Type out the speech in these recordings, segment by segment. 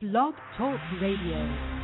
Blog Talk Radio.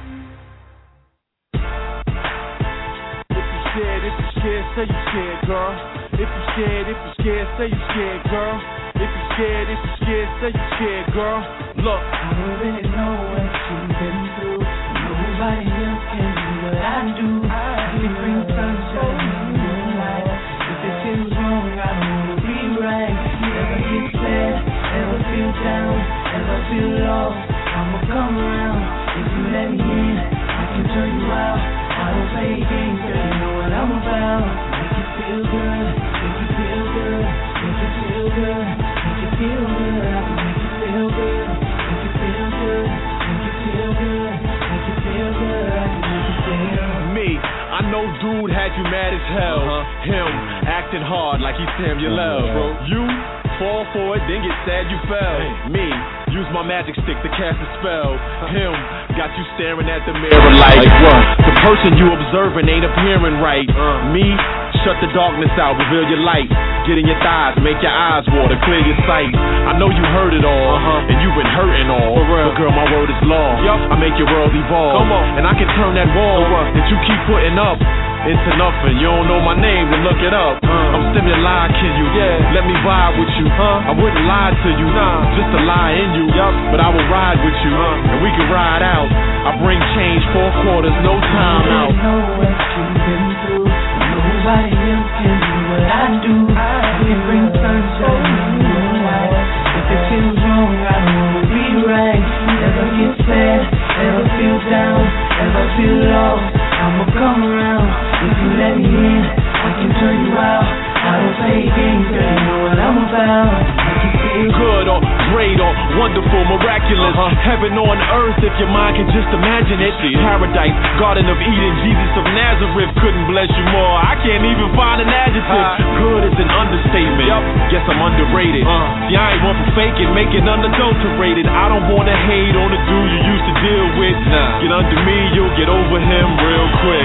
If you scared, say you scared, girl. If you scared, say you scared, girl. If you scared, say you scared, girl. Look, I don't really know what you've been through. Nobody else can do what I do. We bring sunshine in your life. If it feels wrong, I don't wanna be right. Never get sad, ever feel down, ever feel lost. I'ma come around. If you let me in, I can turn you out. I don't play games, girl, you know what I'm about. Make you feel good, make you feel good, make you feel good, make you feel good. I can make you feel good, make you feel good, make you feel good, make you feel good. I can make you feel me. I know dude had you mad as hell. Him acting hard like he's Samuel L. You fall for it, then get sad you fell. Me, use my magic stick to cast a spell. Him, got you staring at the mirror like what? The person you observing ain't appearing right. Me, shut the darkness out, reveal your light. Get in your thighs, make your eyes water, clear your sight. I know you heard it all, and you've been hurting all. But girl, my word is law. I make your world evolve. And I can turn that wall that you keep putting up into nothing. You don't know my name, then look it up. I'm stimulating you, let me vibe with you. I wouldn't lie to you, just a lie in you. But I will ride with you, and we can ride out. I bring change, 4 quarters, no time out. I know what you've been through. Nobody else can do what I do. We bring sunshine in your life. If it feels wrong, I don't wanna be right. Never get sad, never feel down, never feel lost. I'ma come around. If you let me in, I can turn you out. I don't play games, girl, you know what I'm about. Make you feel good or great or wonderful, miraculous. Heaven on earth if your mind can just imagine it. Paradise, Garden of Eden, Jesus of Nazareth couldn't bless you more. I can't even find an adjective. Good is an understatement. Guess I'm underrated. See, I ain't one for faking, making unadulterated. I don't wanna hate on the dude you used to deal with. Get under me, you'll get over him real quick.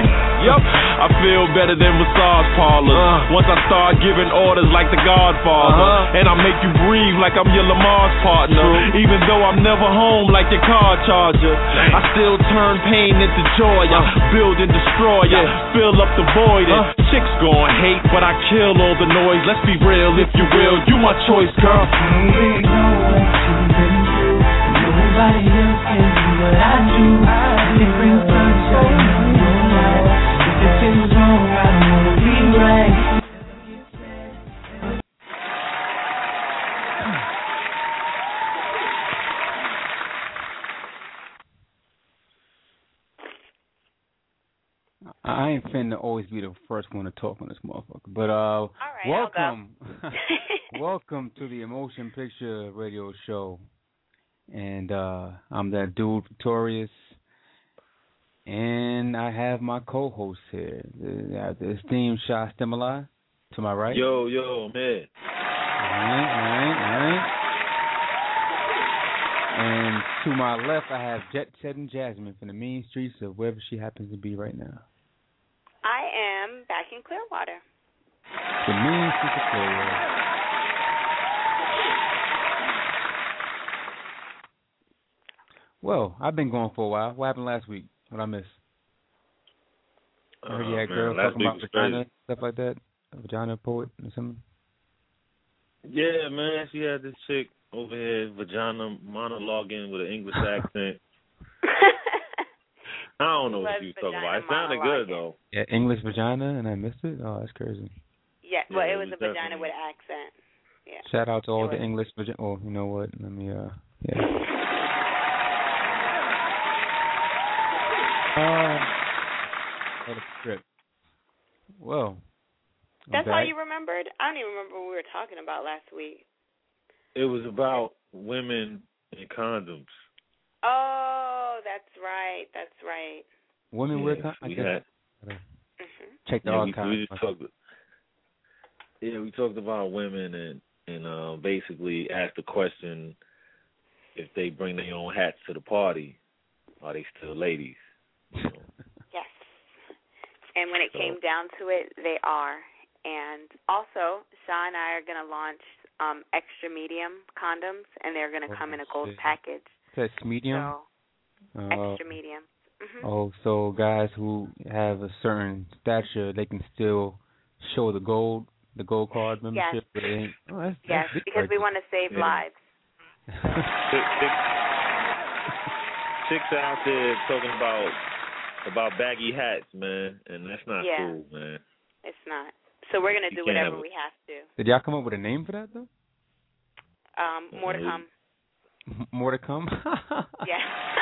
I feel better than massage parlors. Once I start giving orders like the Godfather, and I make you breathe like I'm your Lamar's partner. Even though I'm never home like your car charger, I still turn pain into joy. I build and destroy. I fill up the void. And chicks gon' hate, but I kill all the noise. Let's be real, if you will. You my choice, girl. I don't really know what you've been through. Nobody else can do what I do. They bring sunshine in your life. If it feels wrong, I don't wanna be right. I ain't finna always be the first one to talk on this motherfucker, but all right, welcome, welcome to the Emotion Picture Radio Show, and I'm that dude Victorious, and I have my co-host here, the esteemed Shy Stimuli, to my right. Yo, man. All right. And to my left, I have Jet Setting Jasmine from the mean streets of wherever she happens to be right now. I am back in Clearwater. The mean streets of Clearwater. Well, I've been going for a while. What happened last week? What I missed? I heard you had girls talking about vagina, stuff like that. A vagina poet or something. Yeah, man. She had this chick over here, vagina monologuing with an English accent. I don't know what you was talking about. It sounded good, though. Yeah, English vagina, and I missed it? Oh, that's crazy. Yeah, well, it was a vagina with an accent. Yeah. Shout out to all the English vagina. Oh, you know what? Let me, yeah. What a trip. Well. That's all you remembered? I don't even remember what we were talking about last week. It was about women and condoms. Oh, that's right. Women wear condoms? I guess. Check the archives. We talked about women and basically asked the question, if they bring their own hats to the party, are they still ladies? You know? Yes. And when it came down to it, they are. And also, Shaw and I are going to launch extra medium condoms, and they're going to come in a gold package. That's medium? So, extra medium. Mm-hmm. Oh, so guys who have a certain stature, they can still show the gold card membership? Yes. That's yes, because we want to save lives. Chicks out there talking about baggy hats, man, and that's not cool, man. It's not. So we're gonna do whatever we have to. Did y'all come up with a name for that though? More to come. More to come? Yeah.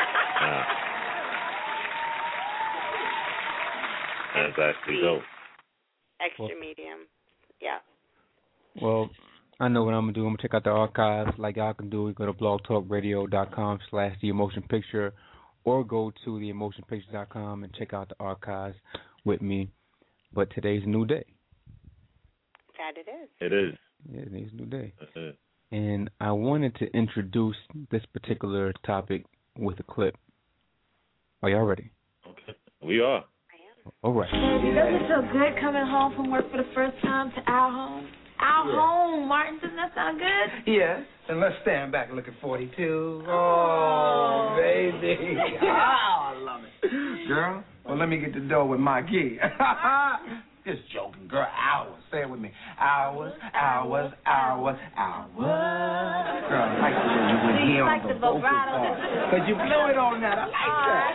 That's actually dope. Extra medium. Yeah. Well, I know what I'm going to do. I'm going to check out the archives like y'all can do. Go to blogtalkradio.com/theemotionpicture or go to theemotionpicture.com and check out the archives with me. But today's a new day. That it is. It is. Yeah, today's a new day. That's it. And I wanted to introduce this particular topic with a clip. Are y'all ready? Okay. We are. All right. Doesn't it feel good coming home from work for the first time to our home? Our home, Martin. Doesn't that sound good? Yes. And let's stand back and look at 42. Oh, baby. Oh, I love it. Girl, well, let me get the dough with my key. Just joking, girl. Hours. Say it with me. Hours, hours, hours, hours. Girl, I like the way you went here on the vocal part. Because you blew it on that. I like that.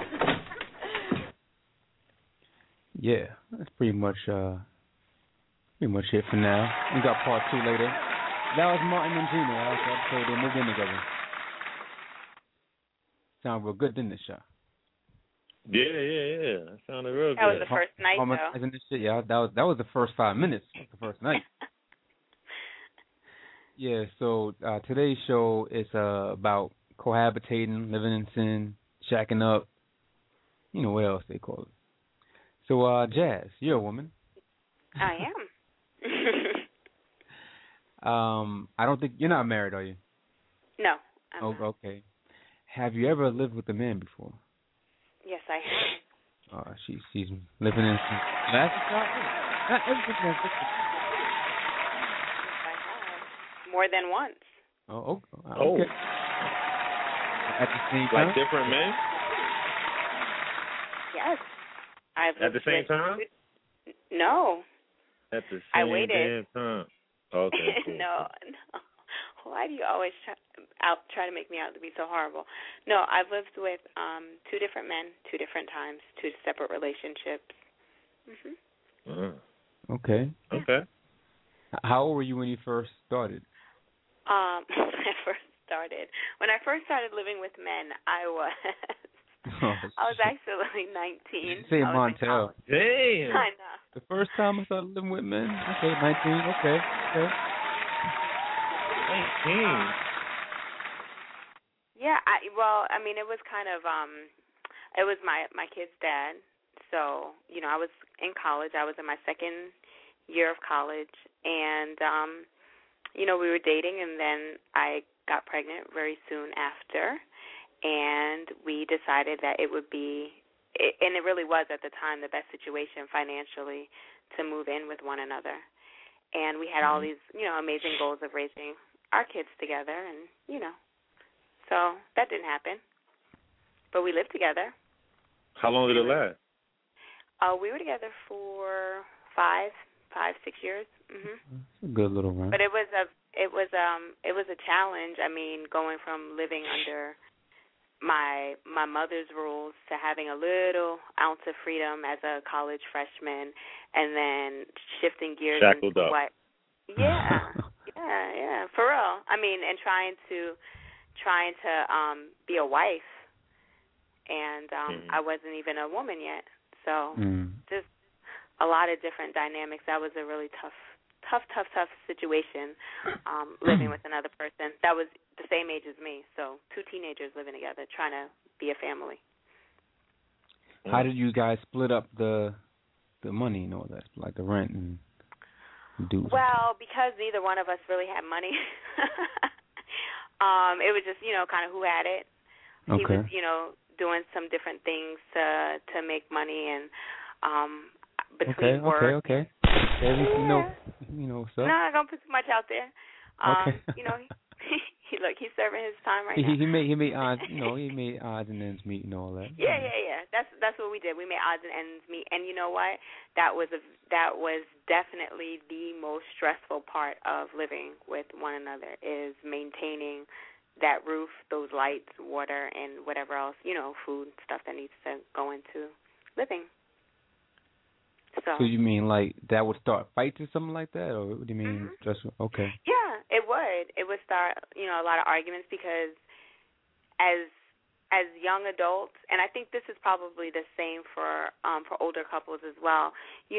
Yeah, that's pretty much it for now. We got part 2 later. That was Martin and Gina. That was the episode they moved in together. Sound real good, didn't it, Shaw? Yeah. That sounded real good. That was the first night, though. Yeah, that was the first 5 minutes, the first night. Yeah, so today's show is about cohabitating, living in sin, shacking up. You know what else they call it. So, Jazz, you're a woman. I am. I don't think you're not married, are you? No. I'm not. Okay. Have you ever lived with a man before? Yes, I have. She's living in. That's everything. Yes, I have. More than once. Oh, okay. At the same time? Like different men? Yes. At the same time? No. At the I same waited. damn time. Okay. Cool. No. Why do you always try to make me out to be so horrible? No, I've lived with 2 different men, 2 different times, 2 separate relationships. Mhm. Okay. Okay. How old were you when you first started? When I first started living with men, I was actually 19. Say Montel. Damn. I know. The first time I started living with men? Okay, 19. Okay. 19. Yeah, it was kind of it was my kid's dad. So, I was in college. I was in my second year of college, and we were dating, and then I got pregnant very soon after, and we decided that it would be, and it really was at the time, the best situation financially to move in with one another. And we had all these, amazing goals of raising our kids together, and, so that didn't happen. But we lived together. How long did it last? We were together for 5, 6 years. That's a good little run. But it was a challenge. I mean, going from living under my mother's rules to having a little ounce of freedom as a college freshman, and then shifting gears Shackled into up. what? Yeah, yeah, for real. I mean, and trying to be a wife, and I wasn't even a woman yet, so just a lot of different dynamics. That was a really tough situation, living with another person that was the same age as me. So 2 teenagers living together, trying to be a family. How did you guys split up the money and all that, like the rent and dues? Well, because neither one of us really had money, it was just kind of who had it. He was doing some different things to make money, and between work. Okay. So. No, I don't put too much out there. Okay. He's serving his time right now. He made odds, he made odds and ends meet and all that. Yeah. That's what we did. We made odds and ends meet, and you know what? That was definitely the most stressful part of living with one another, is maintaining that roof, those lights, water, and whatever else, food, stuff that needs to go into living. So you mean like that would start fights or something like that, or what do you mean? Okay. Yeah, it would. It would start, a lot of arguments, because as young adults, and I think this is probably the same for older couples as well.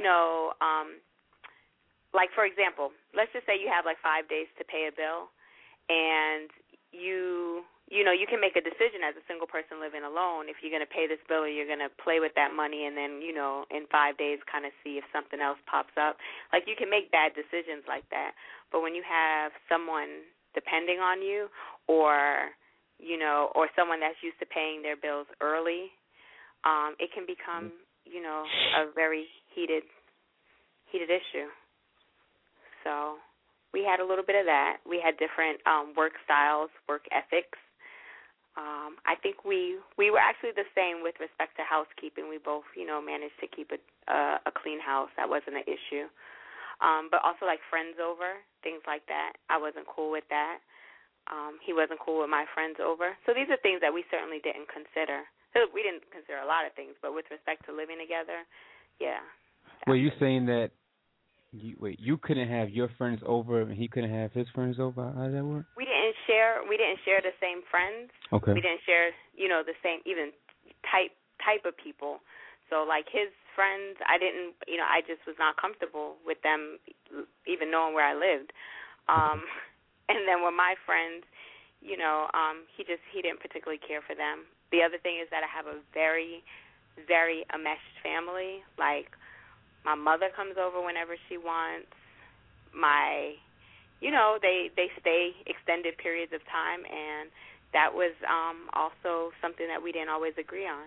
Like for example, let's just say you have like 5 days to pay a bill, and you can make a decision as a single person living alone if you're going to pay this bill or you're going to play with that money and then, in 5 days kind of see if something else pops up. Like, you can make bad decisions like that. But when you have someone depending on you, or someone that's used to paying their bills early, it can become, a very heated issue. So we had a little bit of that. We had different work styles, work ethics. I think we were actually the same with respect to housekeeping. We both, managed to keep a clean house. That wasn't an issue. But also like friends over, things like that. I wasn't cool with that. He wasn't cool with my friends over. So these are things that we certainly didn't consider. We didn't consider a lot of things, but with respect to living together, yeah. Were you saying that you couldn't have your friends over and he couldn't have his friends over? How did that work? We didn't share the same friends. Okay. We didn't share, the same even type of people. So like his friends, I just was not comfortable with them even knowing where I lived. And then with my friends, he didn't particularly care for them. The other thing is that I have a very, very enmeshed family. Like, my mother comes over whenever she wants. They stay extended periods of time, and that was also something that we didn't always agree on.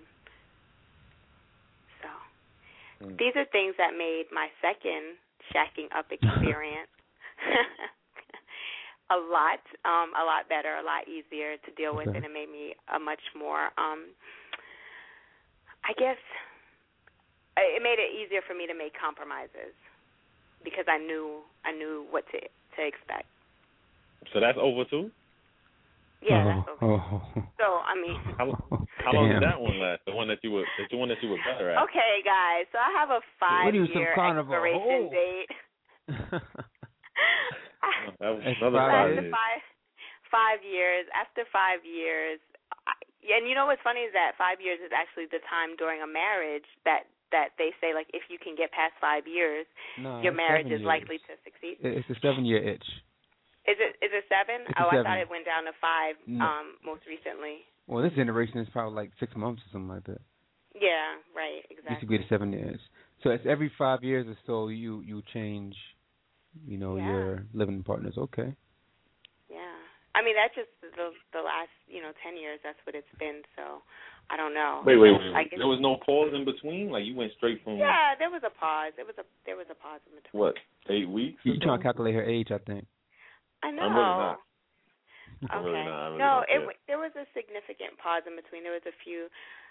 So these are things that made my second shacking up experience a lot better, a lot easier to deal with, and it made me a much more, I guess, it made it easier for me to make compromises because I knew what to expect. So that's over too? Yeah, that's over. So I mean, how long did that one last? The one that you were better at. Okay, guys. So I have a 5-year expiration date. That was another 5 years. 5 years. After 5 years, and what's funny is that 5 years is actually the time during a marriage that they say, like, if you can get past 5 years, your marriage is likely to succeed. It's a 7-year itch. Is it 7? It's I 7. thought it went down to 5 No. most recently. Well, this generation is probably like 6 months or something like that. Yeah, right, exactly. Used to be the 7 years. So it's every 5 years or so you change, your living partners. Okay. Yeah. I mean, that's just the last, 10 years. That's what it's been. So I don't know. Wait. There was no pause in between? Like, you went straight from... Yeah, there was a pause. There was a pause in between. What, 8 weeks? You're trying to calculate her age, I think. I know. I'm really not. Okay. There was a significant pause in between. There was a few,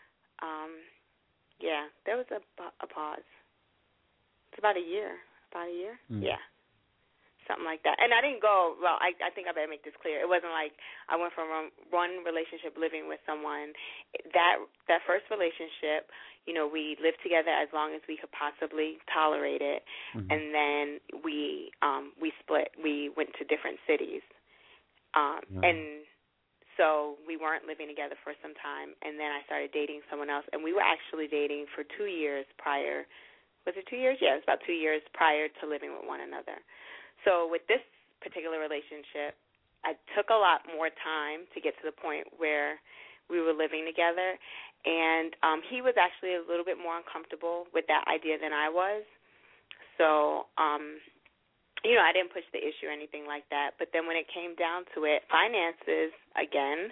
there was a pause. It's about a year. Yeah. Something like that. And I didn't go, well, I think I better make this clear. It wasn't like I went from one relationship living with someone. That first relationship, we lived together as long as we could possibly tolerate it. Mm-hmm. And then we split. We went to different cities. And so we weren't living together for some time. And then I started dating someone else. And we were actually dating for 2 years prior. Was it 2 years? Yeah, it was about 2 years prior to living with one another. So with this particular relationship, I took a lot more time to get to the point where we were living together, and he was actually a little bit more uncomfortable with that idea than I was. So, I didn't push the issue or anything like that. But then when it came down to it, finances, again,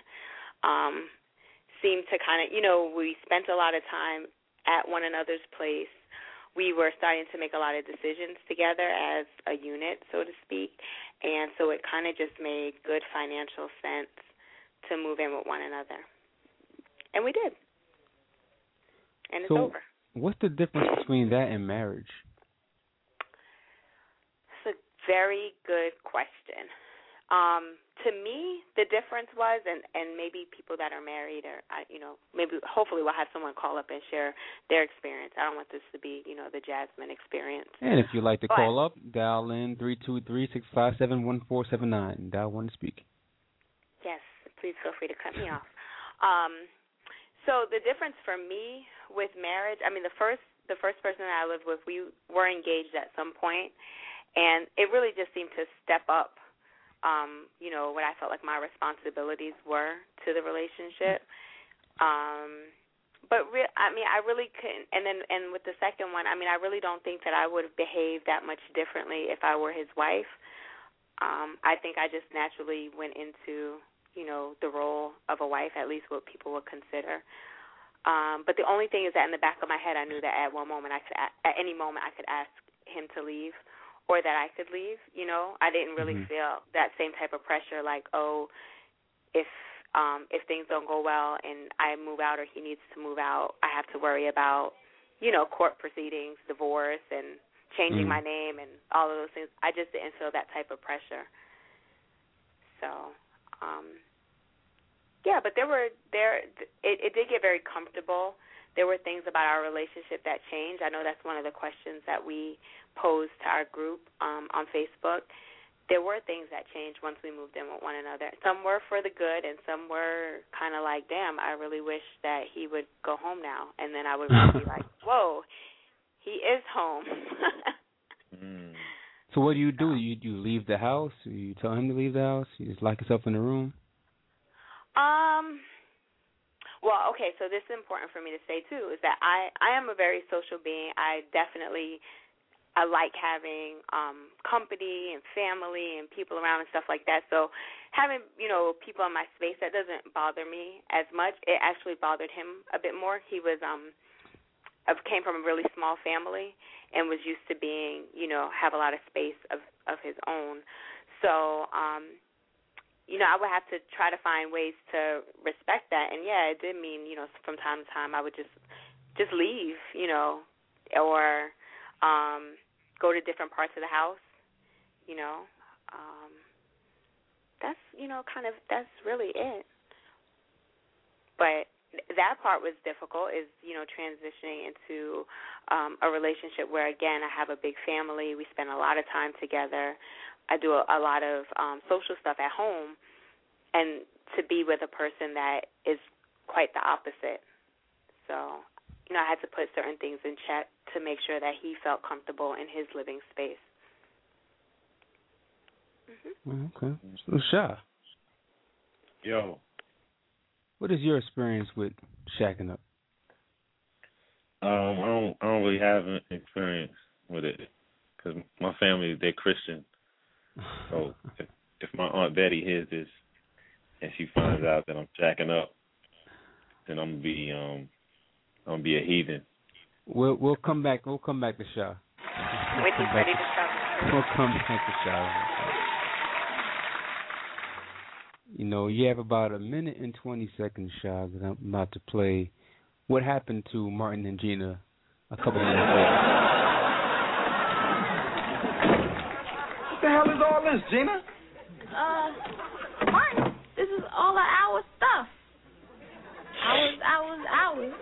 seemed to kind of, we spent a lot of time at one another's place we were starting to make a lot of decisions together as a unit, so to speak, and so it kind of just made good financial sense to move in with one another. And we did. And it's over. What's the difference between that and marriage? It's a very good question. To me, the difference was, and maybe people that are married, or maybe hopefully we'll have someone call up and share their experience. I don't want this to be, the Jasmine experience. And if you'd like to call up, dial in 323-657-1479. Dial 1 to speak. Yes, please feel free to cut me off. So the difference for me with marriage, I mean, the first person that I lived with, we were engaged at some point, and it really just seemed to step up. What I felt like my responsibilities were to the relationship. But I really couldn't. And with the second one, I really don't think that I would have behaved that much differently if I were his wife. I think I just naturally went into, the role of a wife, at least what people would consider. But the only thing is that in the back of my head, I knew that at any moment I could ask him to leave, or that I could leave, I didn't really feel that same type of pressure, like, if things don't go well and I move out or he needs to move out, I have to worry about, court proceedings, divorce, and changing my name and all of those things. I just didn't feel that type of pressure. So, but it did get very comfortable. There were things about our relationship that changed. I know that's one of the questions that we posed to our group on Facebook. There were things that changed once we moved in with one another. Some were for the good, and some were kind of like, damn, I really wish that he would go home now. And then I would be like, whoa, he is home. So what do? You leave the house? You tell him to leave the house? You just lock yourself in the room? Well, okay, so this is important for me to say, too, is that I am a very social being. I like having company and family and people around and stuff like that. So having, people in my space, that doesn't bother me as much. It actually bothered him a bit more. He was came from a really small family and was used to being, have a lot of space of his own. So, I would have to try to find ways to respect that. And, yeah, it did mean, from time to time I would just leave, or go to different parts of the house, That's, that's really it. But that part was difficult, is, transitioning into a relationship where, again, I have a big family. We spend a lot of time together. I do a lot of social stuff at home, and to be with a person that is quite the opposite. So, I had to put certain things in check to make sure that he felt comfortable in his living space. Okay. So, Sha. Yo. What is your experience with shacking up? I don't really have an experience with it because my family, they're Christian. So if my Aunt Betty hears this and she finds out that I'm shacking up, then I'm gonna be a heathen. We'll come back. We'll come back to Sha. Wait, he's ready to stop. We'll come back to Sha. You have about 1 minute and 20 seconds, Sha, that I'm about to play What Happened to Martin and Gina a couple of minutes later. What the hell is all this, Gina? Martin, this is all of our stuff. Hours.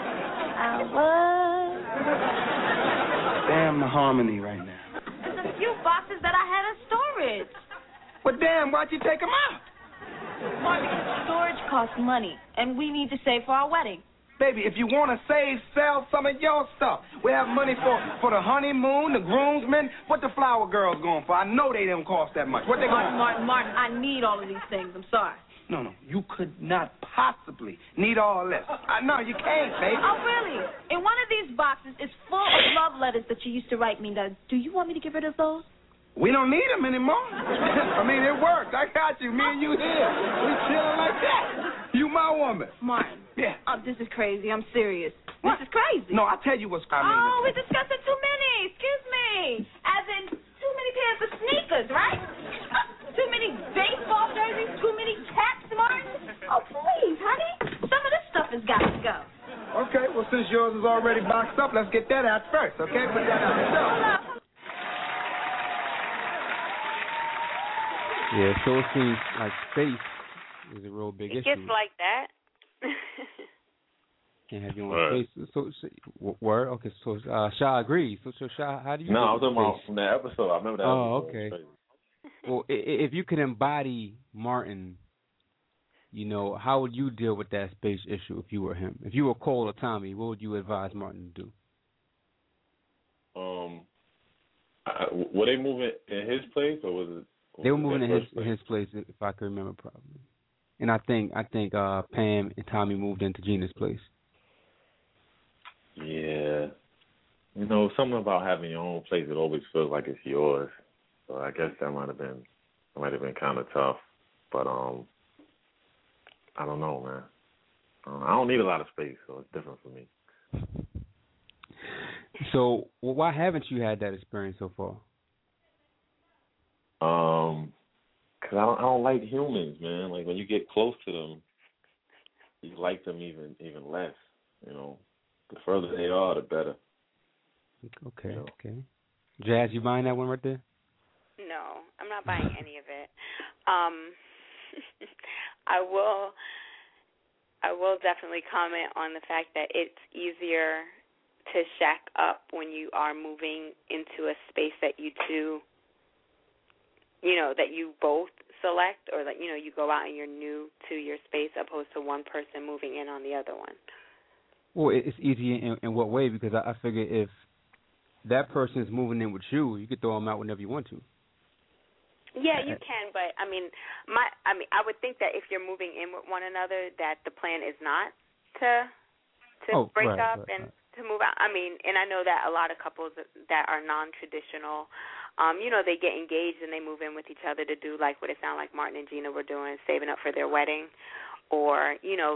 Damn the harmony right now. There's a few boxes that I had in storage. Well, damn, why'd you take them out? Martin, storage costs money, and we need to save for our wedding. Baby, if you want to save, sell some of your stuff. We have money for the honeymoon, the groomsmen. What the flower girls going for? I know they don't cost that much. What they going for? Martin, I need all of these things. I'm sorry. No, you could not possibly need all this. No, you can't, baby. Oh, really? In one of these boxes, it's full of love letters that you used to write me. Now, do you want me to get rid of those? We don't need them anymore. I mean, it worked. I got you. Me and you here. We chilling like that. You You my woman. Martin. Yeah. This is crazy. I'm serious. This is crazy. No, I'll tell you what's crazy. Oh, we're discussing too many. Excuse me. As in, too many pairs of sneakers, right? Too many baseball jerseys, too many caps, Martin. Oh, please, honey. Some of this stuff has got to go. Okay, well, since yours is already boxed up, let's get that out first, okay? Put that out the door. Yeah, so it seems like space is a real big issue. It gets like that. Can't have your own space. So, word? Okay, so Sha agrees. So Sha, how do you? No, I was talking about from that episode. I remember that. Oh, okay. Well, if you could embody Martin, you know, how would you deal with that space issue if you were him? If you were Cole or Tommy, what would you advise Martin to do? Were they moving in his place, or was it? They were moving in his place, if I can remember properly. And I think Pam and Tommy moved into Gina's place. Yeah. You know, something about having your own place, it always feels like it's yours. So I guess that might have been kind of tough. But I don't know, man. I don't need a lot of space, so it's different for me. So, why haven't you had that experience so far? Cause I don't like humans, man. Like when you get close to them, you like them even less. You know, the further they are, the better. Okay, you know? Okay. Jazz, you buying that one right there? No, I'm not buying any of it. I will definitely comment on the fact that it's easier to shack up when you are moving into a space that you two, you know, that you both select, or that, you know, you go out and you're new to your space, opposed to one person moving in on the other one. Well, it's easy in what way? Because I figure if that person is moving in with you, you could throw them out whenever you want to. Yeah, you can, but I would think that if you're moving in with one another, that the plan is not to break up and to move out. I mean, and I know that a lot of couples that are non-traditional, you know, they get engaged and they move in with each other to do like what it sounded like Martin and Gina were doing, saving up for their wedding, or, you know,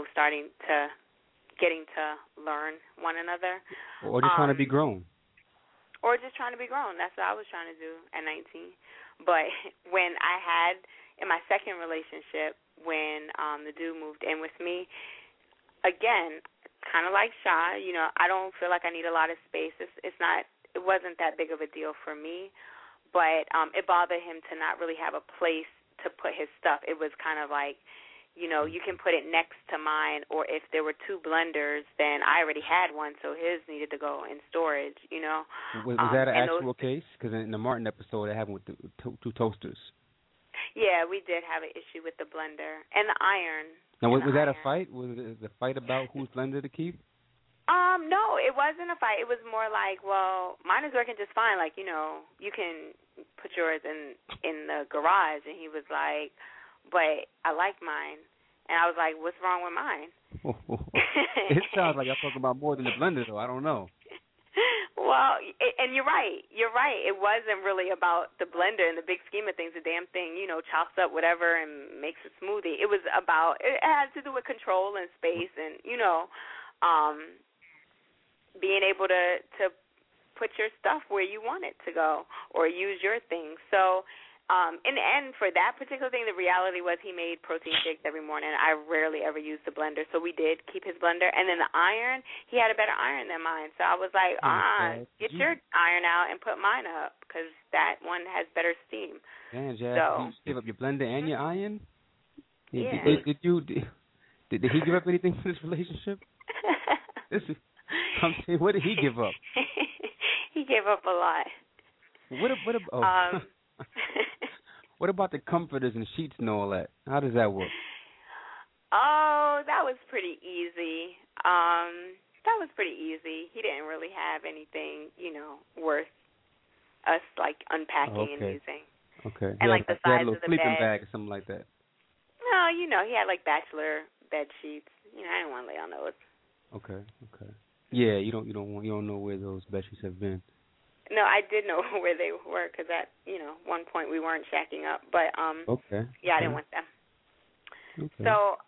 getting to learn one another. Or just trying to be grown. Or just trying to be grown. That's what I was trying to do at 19. But when I had, in my second relationship, when the dude moved in with me, again, kind of like Sha, you know, I don't feel like I need a lot of space. It wasn't that big of a deal for me, but it bothered him to not really have a place to put his stuff. It was kind of like, you know, you can put it next to mine, or if there were two blenders, then I already had one, so his needed to go in storage, you know. Was that an actual case? Because in the Martin episode, it happened with the two toasters. Yeah, we did have an issue with the blender and the iron. Now, was that a fight? Was it a fight about whose blender to keep? No, it wasn't a fight. It was more like, well, mine is working just fine. Like, you know, you can put yours in the garage. And he was like, but I like mine. And I was like, what's wrong with mine? It sounds like I'm talking about more than the blender, though. I don't know. Well, and you're right. You're right. It wasn't really about the blender. In the big scheme of things, the damn thing, you know, chops up whatever and makes a smoothie. It had to do with control and space and, you know, being able to put your stuff where you want it to go or use your things. So, in the end, for that particular thing, the reality was he made protein shakes every morning. I rarely ever used the blender, so we did keep his blender. And then the iron, he had a better iron than mine. So I was like, get your iron out and put mine up, because that one has better steam. Man, Jazz, you give up your blender and your iron? Yeah. Did he give up anything for this relationship? What did he give up? He gave up a lot. What about the comforters and sheets and all that? How does that work? Oh, that was pretty easy. He didn't really have anything, you know, worth us like unpacking and using. Okay. And like the size of the sleeping bed. bag or something like that. No, you know, he had like bachelor bed sheets. You know, I didn't want to lay on those. Okay. Yeah, you don't know where those bed sheets have been. No, I did know where they were, because at, you know, one point we weren't shacking up. But, yeah, I didn't want them. Okay. So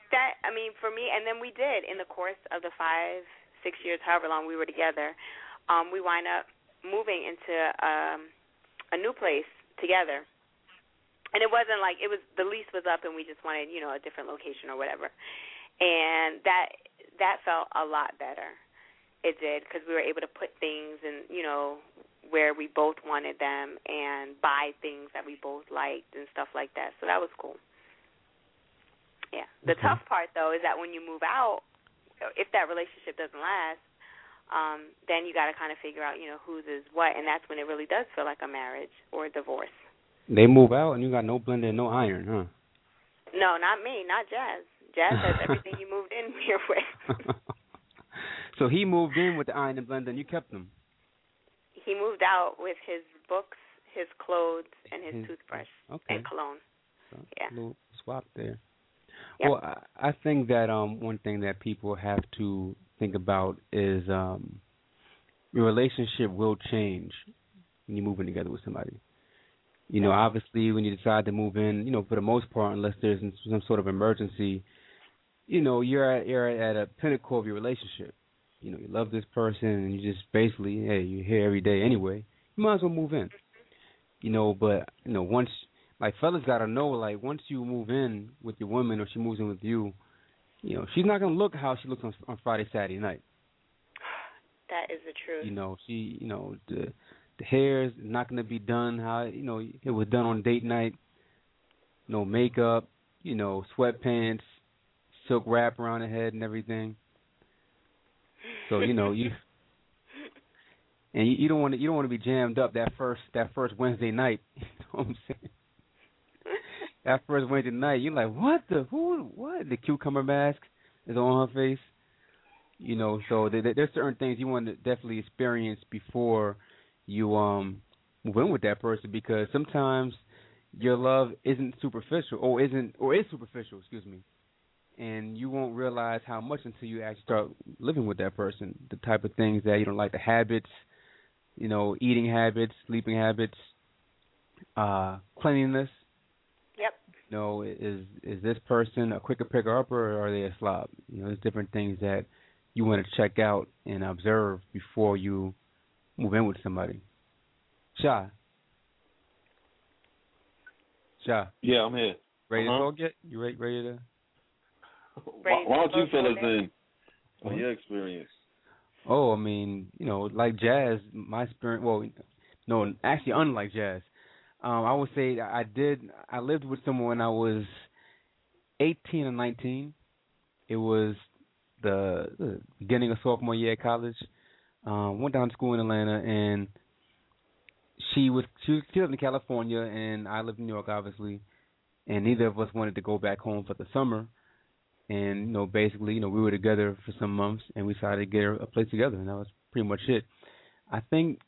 that, I mean, for me, and then we did, in the course of the 5-6 years, however long we were together, we wind up moving into a new place together. And it wasn't like, it was, the lease was up and we just wanted, you know, a different location or whatever. And that felt a lot better. It did, because we were able to put things in, you know, where we both wanted them and buy things that we both liked and stuff like that. So that was cool. Yeah. The tough part, though, is that when you move out, if that relationship doesn't last, then you got to kind of figure out, you know, whose is what, and that's when it really does feel like a marriage or a divorce. They move out and you got no blender and no iron, huh? No, not me, not Jazz. Jazz has everything you moved in here with. So he moved in with the iron and blender and you kept them? He moved out with his books, his clothes, and his toothbrush and cologne. So, yeah. A little swap there. Yep. Well, I think that one thing that people have to think about is your relationship will change when you're moving together with somebody. You know, obviously, when you decide to move in, you know, for the most part, unless there's some sort of emergency, you know, you're at a pinnacle of your relationship. You know, you love this person, and you just basically, hey, you're here every day anyway. You might as well move in. You know, but, you know, once, like, fellas got to know, like, once you move in with your woman or she moves in with you, you know, she's not going to look how she looks on Friday, Saturday night. That is the truth. You know, the hair is not going to be done how, you know, it was done on date night. No makeup, you know, sweatpants, silk wrap around the head and everything. So, you know, you don't want to be jammed up that first Wednesday night. You know what I'm saying? That first Wednesday night, you're like, what? The cucumber mask is on her face. You know, so there's certain things you want to definitely experience before you move in with that person, because sometimes your love isn't superficial or is superficial, excuse me. And you won't realize how much until you actually start living with that person. The type of things that you don't like, the habits, you know, eating habits, sleeping habits, cleanliness. Yep. You know, is this person a quicker picker-upper or are they a slob? You know, there's different things that you want to check out and observe before you move in with somebody. Sha. Yeah, I'm here. Ready to talk yet? You ready to? Why don't you fellas in on your experience? Oh, I mean, you know, like Jazz, my experience. Well, no, actually, unlike Jazz, I would say I lived with someone when I was 18 or 19. It was the beginning of sophomore year at college. Went down to school in Atlanta, and she lived in California, and I lived in New York, obviously. And neither of us wanted to go back home for the summer. And, you know, basically, you know, we were together for some months, and we decided to get a place together, and that was pretty much it. I think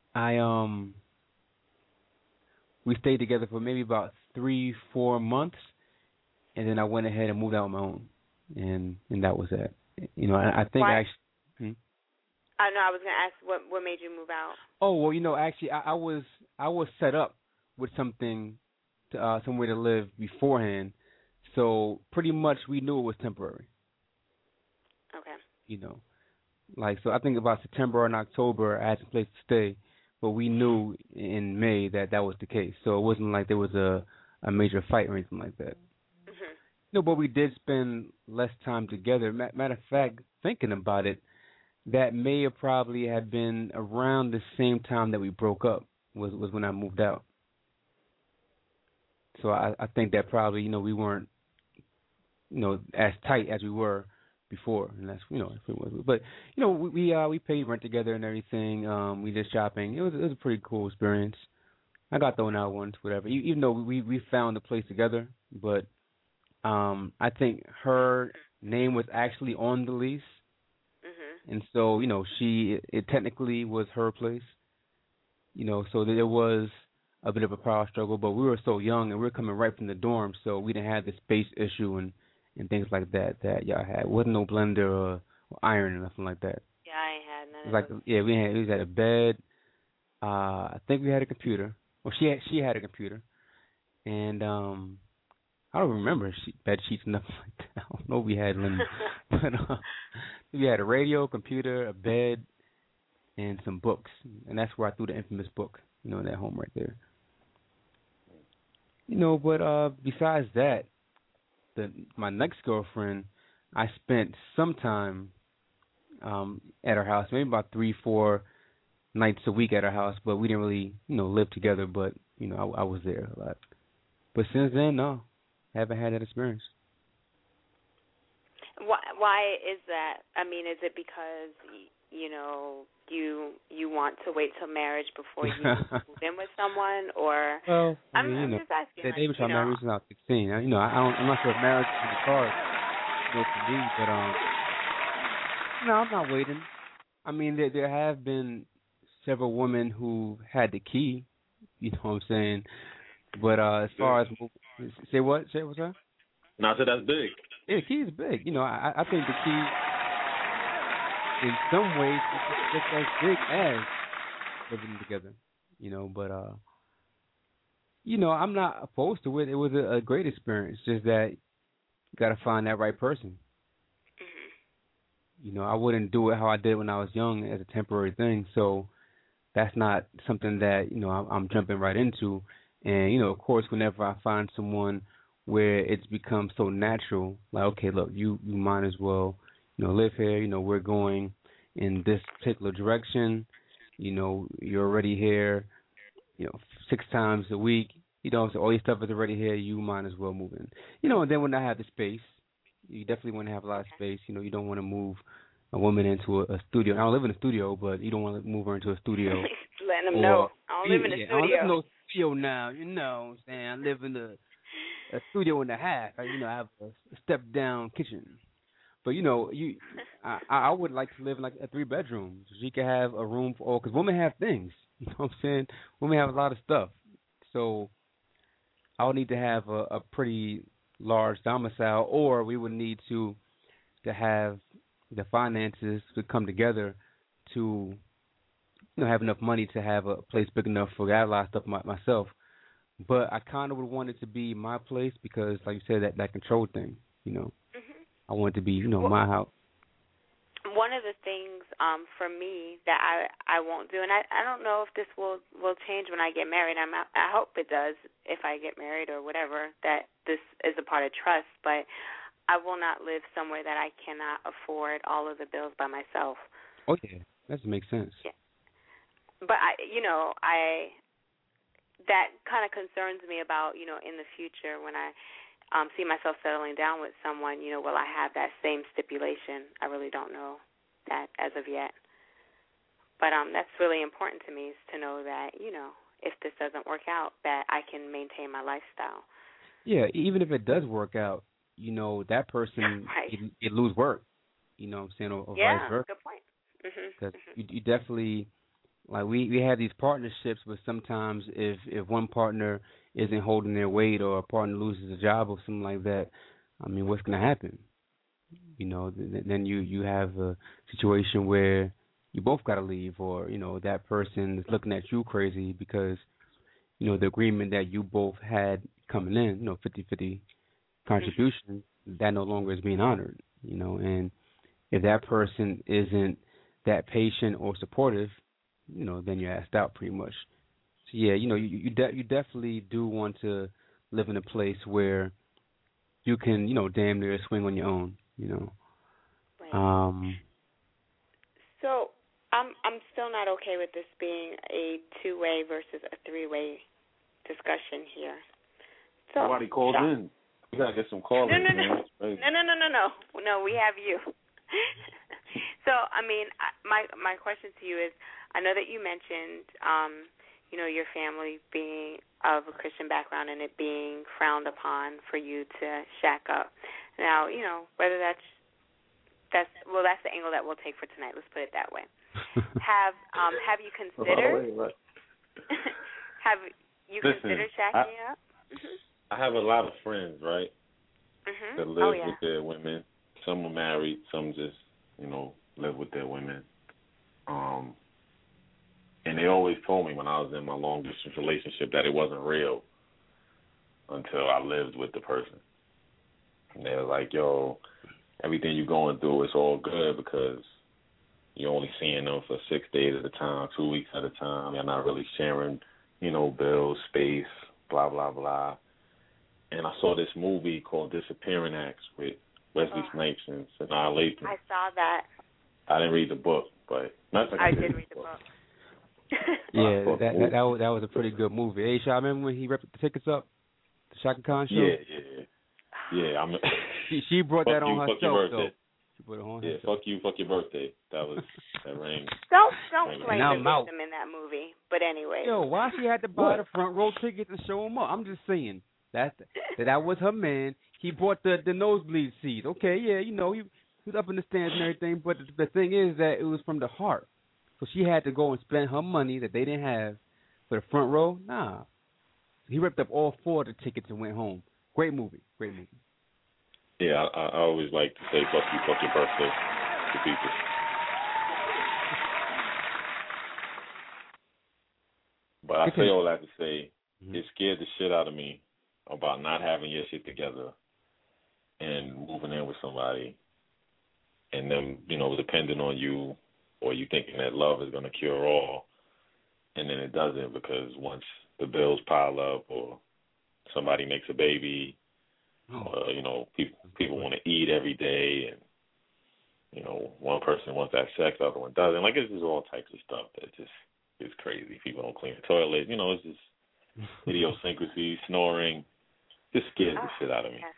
we stayed together for maybe about 3-4 months, and then I went ahead and moved out on my own, and that was it. You know, I think Why? actually. I know. I was going to ask what made you move out. Oh, well, you know, actually, I was set up with something, somewhere to live beforehand. So pretty much we knew it was temporary. Okay. You know, like, so I think about September and October I had some place to stay, but we knew in May that was the case. So it wasn't like there was a major fight or anything like that. Mm-hmm. No, but we did spend less time together. Matter of fact, thinking about it, that may have probably had been around the same time that we broke up was when I moved out. So I think that probably, you know, we weren't, you know, as tight as we were before, and that's, you know, but, you know, we paid rent together and everything. We did shopping. It was a pretty cool experience. I got thrown out once, whatever. Even though we found a place together, but I think her name was actually on the lease, and so, you know, it technically was her place, you know, so there was a bit of a power struggle, but we were so young and we were coming right from the dorm, so we didn't have the space issue and things like that y'all had. It wasn't no blender or iron or nothing like that. Yeah, I ain't had none of those. Yeah, we had a bed. I think we had a computer. Well, she had a computer, and I don't remember bed sheets and nothing like that. I don't know if we had linen, but we had a radio, computer, a bed, and some books, and that's where I threw the infamous book, in that home right there. But besides that, my next girlfriend, I spent some time at her house, maybe about 3-4 nights a week at her house, but we didn't really, live together, but, I was there a lot. But since then, no, I haven't had that experience. Why is that? I mean, is it because, you want to wait till marriage before you move in with someone, or? Well, I'm just asking. They were trying to marry me since I was 16. I'm not sure if marriage is in the cards, for me, but no, I'm not waiting. I mean, there have been several women who had the key. You know what I'm saying? But as far as say what's that? No, so that's big. Yeah, the key is big. I think the key, in some ways, is just as big as living together. But I'm not opposed to it. It was a great experience. Just that you got to find that right person. I wouldn't do it how I did when I was young as a temporary thing. So that's not something that I'm jumping right into. And of course, whenever I find someone where it's become so natural, like, okay, look, you might as well live here. We're going in this particular direction. You're already here. 6 times a week. So all your stuff is already here. You might as well move in. And then when I have the space, you definitely want to have a lot of space. You don't want to move a woman into a studio. I don't live in a studio, but you don't want to move her into a studio. Letting them know. I don't live in a studio. I don't live in no studio now. You know what I'm saying? I live in a studio and a half. I have a step-down kitchen. But, I would like to live in like a 3-bedroom. So she could have a room for all, because women have things. You know what I'm saying? Women have a lot of stuff. So I would need to have a pretty large domicile, or we would need to have the finances to come together to have enough money to have a place big enough for that. A lot of stuff myself. But I kind of would want it to be my place because, like you said, that control thing. I want it to be my house. One of the things for me that I won't do, and I don't know if this will change when I get married. I hope it does if I get married or whatever, that this is a part of trust, but I will not live somewhere that I cannot afford all of the bills by myself. Oh, yeah. That makes sense. Yeah. But, that kind of concerns me about, in the future when I see myself settling down with someone, will I have that same stipulation? I really don't know that as of yet. But that's really important to me, is to know that, if this doesn't work out, that I can maintain my lifestyle. Yeah, even if it does work out, that person, right. you lose work, what I'm saying, or vice versa. Good point. Because you definitely, like, we have these partnerships, but sometimes if one partner isn't holding their weight or a partner loses a job or something like that, I mean, what's going to happen? Then you have a situation where you both got to leave, or, that person is looking at you crazy because, the agreement that you both had coming in, 50-50 contribution, that no longer is being honored, and if that person isn't that patient or supportive, then you're asked out pretty much. So yeah, you definitely do want to live in a place where you can, damn near swing on your own, Right. So I'm still not okay with this being a 2-way versus a 3-way discussion here. So nobody called in. We gotta get some callers. No, we have you. So, I mean, my question to you is, I know that you mentioned, your family being of a Christian background and it being frowned upon for you to shack up. Now, whether that's the angle that we'll take for tonight. Let's put it that way. Have you considered? Have you considered shacking up? I have a lot of friends, right, that live with their women. Some are married, some just, live with their women. And they always told me when I was in my long-distance relationship that it wasn't real. until I lived with the person. And they were like, yo, everything you're going through is all good because you're only seeing them for 6 days at a time, 2 weeks at a time. You're not really sharing, bills, space, blah, blah, blah. And I saw this movie called Disappearing Acts with Wesley Snipes and Sanaa Lathan. I saw that. I didn't read the book, but I did read the book. Yeah, that was a pretty good movie. Hey, Shaw, remember when he ripped the tickets up, the Shaka Khan show? Yeah. She brought that on herself, fuck your birthday. though. She brought it on herself. Fuck you, fuck your birthday. That rang. Don't play the victim in that movie. But anyway. Yo, why she had to buy the front row tickets and show him up? I'm just saying that was her man. He bought the nosebleed seats. Okay, yeah, he was up in the stands and everything. But the thing is that it was from the heart. So she had to go and spend her money that they didn't have for the front row. Nah. He ripped up all 4 of the tickets and went home. Great movie. Yeah, I always like to say fuck you, fuck your birthday to people. But I say all that to say it scared the shit out of me about not having your shit together and moving in with somebody and them, depending on you, or you thinking that love is going to cure all, and then it doesn't because once the bills pile up or somebody makes a baby, people want to eat every day, and one person wants that sex, the other one doesn't. Like, it's just all types of stuff that just is crazy. People don't clean the toilet. It's just idiosyncrasy, snoring. Just scares the shit out of me.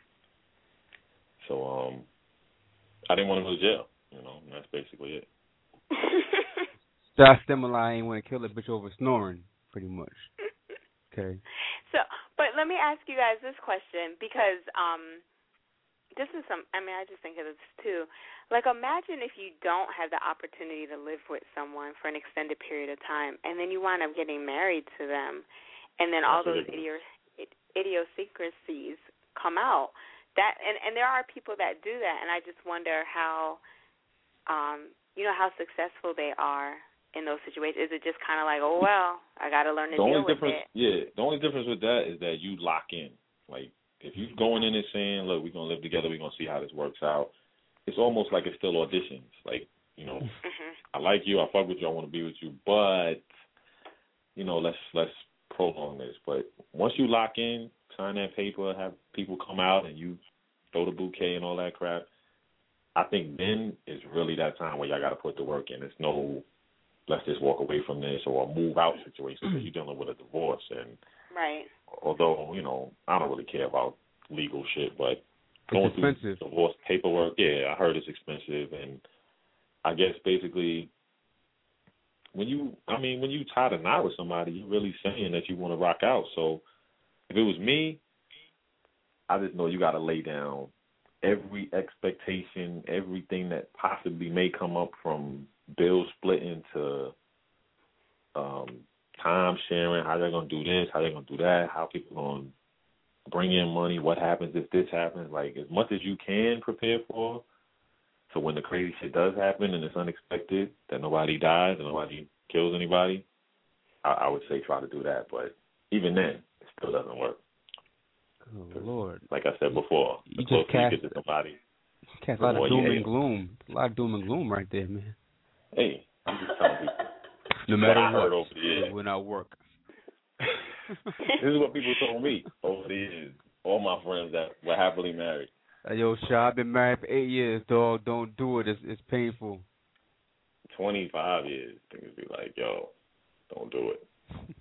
So I didn't want to go to jail. And that's basically it. That stimuli ain't want to kill a bitch over snoring, pretty much. Okay. So, but let me ask you guys this question because this is I just think of this too. Like, imagine if you don't have the opportunity to live with someone for an extended period of time, and then you wind up getting married to them, and then all those idiosyncrasies come out. And there are people that do that, and I just wonder how, how successful they are in those situations. Is it just kind of like, oh, well, I got to learn to deal with it? Yeah, the only difference with that is that you lock in. Like, if you're going in and saying, look, we're going to live together, we're going to see how this works out, it's almost like it's still auditions. Like, I like you, I fuck with you, I want to be with you, but, let's prolong this. But once you lock in, sign that paper, have people come out, and you throw the bouquet and all that crap, I think then is really that time where y'all got to put the work in. It's no, let's just walk away from this or a move out situation because you're dealing with a divorce. And right. Although, I don't really care about legal shit, but going through divorce paperwork, yeah, I heard it's expensive. And I guess basically when you tie the knot with somebody, you're really saying that you want to rock out. So if it was me, I just know you got to lay down every expectation, everything that possibly may come up from bill splitting to time sharing, how they're going to do this, how they're going to do that, how people are going to bring in money, what happens if this happens. Like, as much as you can prepare for, so when the crazy shit does happen and it's unexpected, that nobody dies and nobody kills anybody, I would say try to do that. But even then, it still doesn't work. Oh, Lord. Like I said before, the closer you get to somebody, a lot of doom and gloom. A lot of doom and gloom right there, man. Hey, I'm just telling people. No matter what, it will not work. This is what people told me over the years. All my friends that were happily married. Yo, Shaw, I've been married for 8 years, dog. Don't do it. It's painful. 25 years. Things be like, yo, don't do it.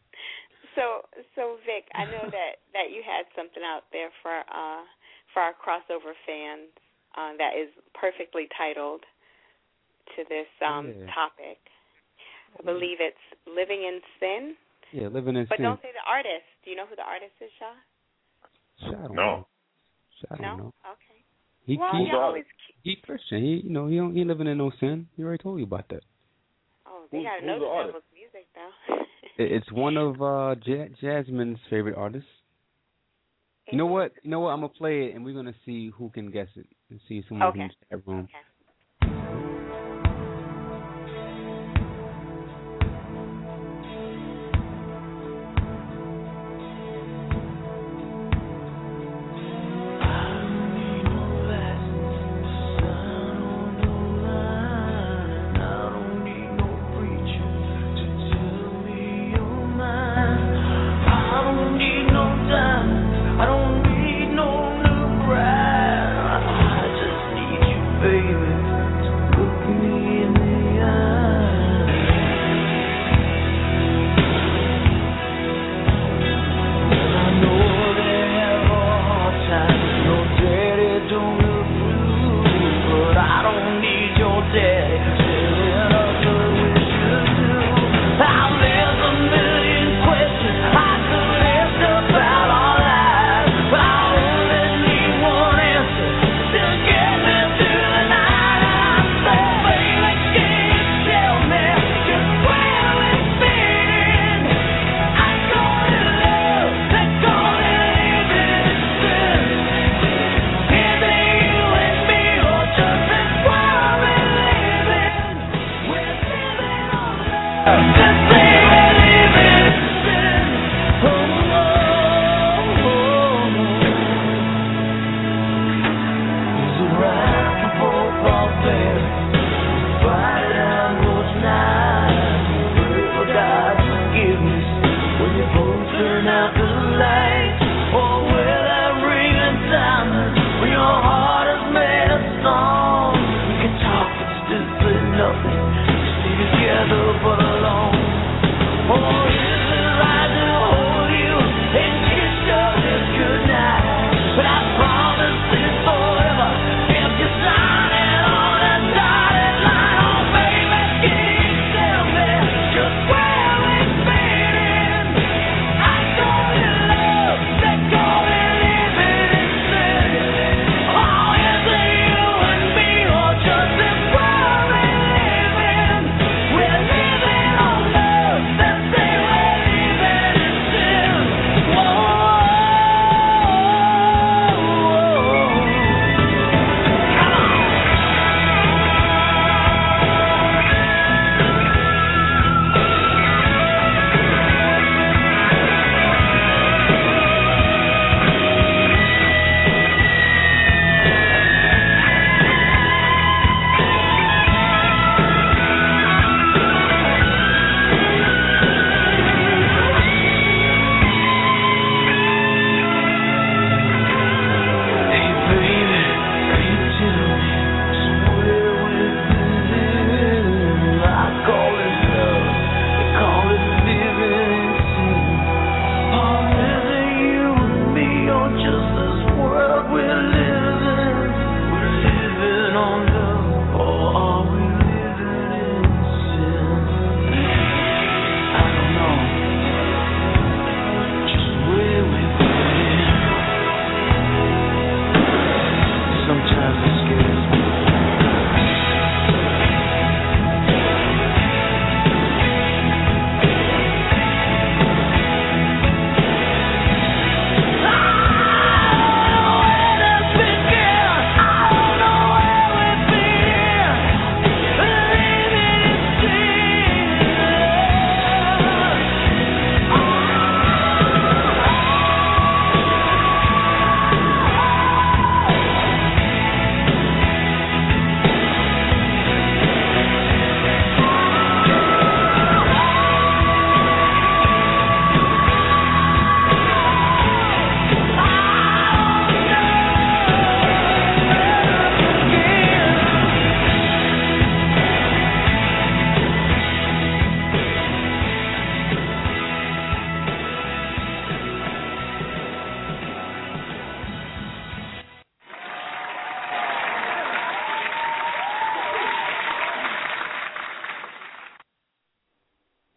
So Vic, I know that you had something out there for our crossover fans that is perfectly titled to this topic. I believe it's Living in Sin. Yeah, Living in Sin. But don't say the artist. Do you know who the artist is, Shaw? I don't know. I don't know. Okay. He's Christian. He ain't living in no sin. He already told you about that. Oh, they gotta know the devil's music though. It's one of Jasmine's favorite artists. You know what? I'm gonna play it and we're gonna see who can guess it and see someone who's in that room. Okay.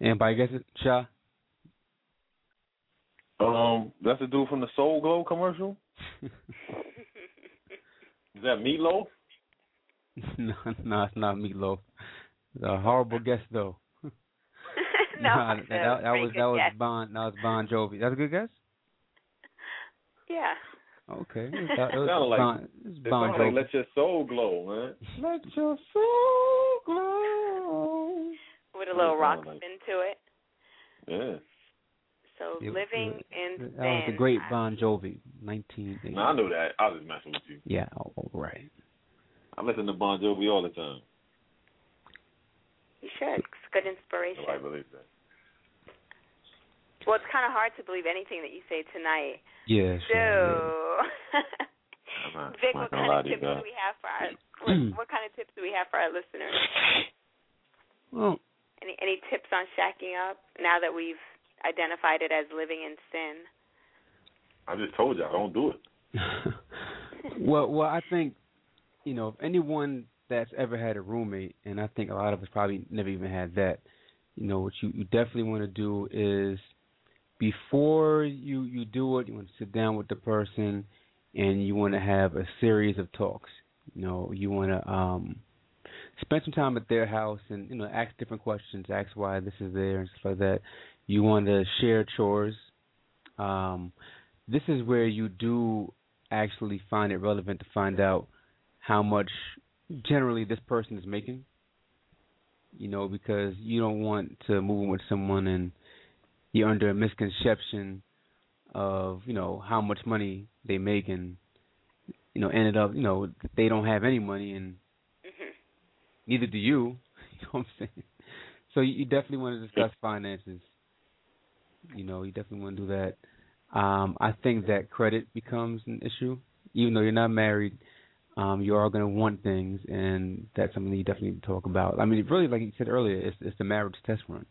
Anybody guess it? Sha? That's the dude from the Soul Glow commercial. Is that Meatloaf? No, it's not Meatloaf. It's a horrible guess though. No, that was Bon Jovi. That's a good guess. Yeah. Okay. It sounded like Let Your Soul Glow, man. Let your soul glow. With a little rock spin to it. Yeah. So Living in Sin. That was the great Bon Jovi, 1980. No, I knew that. I was just messing with you. Yeah, all right. I listen to Bon Jovi all the time. You should. It's good inspiration. I believe that. Well, it's kind of hard to believe anything that you say tonight. Yeah, sure. So, Vic, what kind of tips do we have for our what kind of tips do we have for our listeners? Well, any tips on shacking up now that we've identified it as living in sin? I just told you I don't do it. well, I think if anyone that's ever had a roommate, and I think a lot of us probably never even had that. What you definitely want to do is, before you do it, you want to sit down with the person, and you want to have a series of talks. You want to spend some time at their house and ask different questions, ask why this is there and stuff like that. You want to share chores. This is where you do actually find it relevant to find out how much generally this person is making. Because you don't want to move in with someone and you're under a misconception of, how much money they make and, ended up, they don't have any money and neither do you. You know what I'm saying? So you definitely want to discuss finances. You definitely want to do that. I think that credit becomes an issue. Even though you're not married, you are going to want things, and that's something you definitely need to talk about. I mean, really, like you said earlier, it's the marriage test run.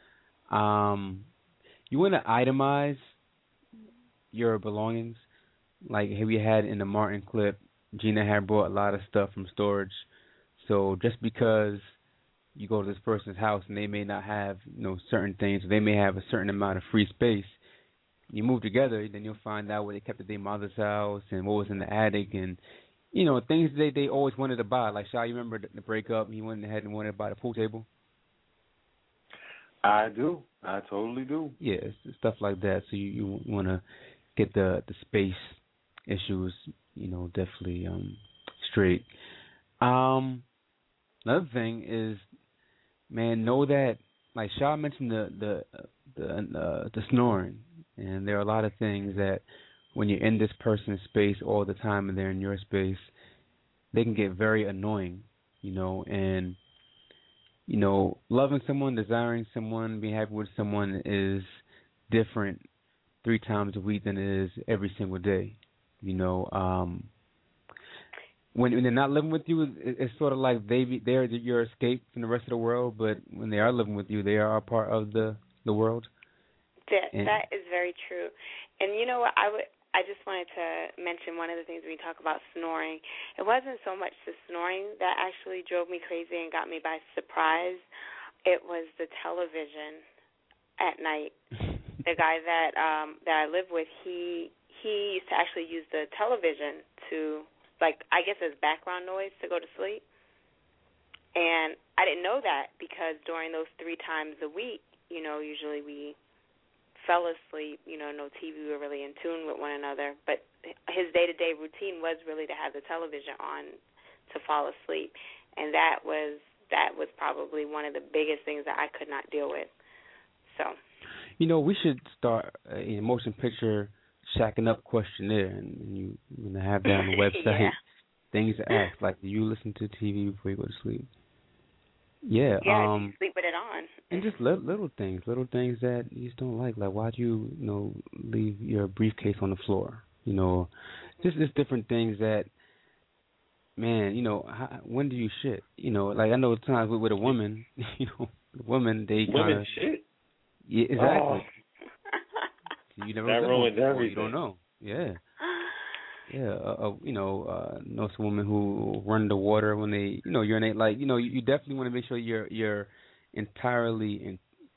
You want to itemize your belongings. Like we had in the Martin clip, Gina had brought a lot of stuff from storage. So just because you go to this person's house and they may not have certain things, or they may have a certain amount of free space, you move together, then you'll find out where they kept at their mother's house and what was in the attic and things they always wanted to buy. Like, Shy, you remember the breakup? He went ahead and wanted to buy the pool table. I do. I totally do. Yeah, it's stuff like that. So you want to get the space issues, definitely straight. Another thing is, man, know that, like Sha mentioned the snoring, and there are a lot of things that when you're in this person's space all the time and they're in your space, they can get very annoying, and loving someone, desiring someone, being happy with someone is different 3 times a week than it is every single day. When they're not living with you, it's sort of like they're your escape from the rest of the world, but when they are living with you, they are a part of the world. That is very true. And you know what, I just wanted to mention one of the things when you talk about snoring. It wasn't so much the snoring that actually drove me crazy and got me by surprise. It was the television at night. The guy that I live with, he used to actually use the television to, like, I guess as background noise to go to sleep. And I didn't know that because during those 3 times a week, usually we fell asleep, no TV, we were really in tune with one another. But his day-to-day routine was really to have the television on to fall asleep. And that was probably one of the biggest things that I could not deal with. So, we should start a motion picture shacking up questionnaire, and you have that on the website. Yeah. Things to ask, like, do you listen to TV before you go to sleep? Yeah. Yeah, you sleep with it on. And just little things that you just don't like. Like, why'd you, leave your briefcase on the floor? Just different things that, man, when do you shit? Like, I know times with a woman, women, they kind of. Women shit? Yeah, exactly. Oh. You never that ruins everything. You don't know. Yeah. Yeah, know some women who run the water when they, urinate. Like, you definitely want to make sure you're entirely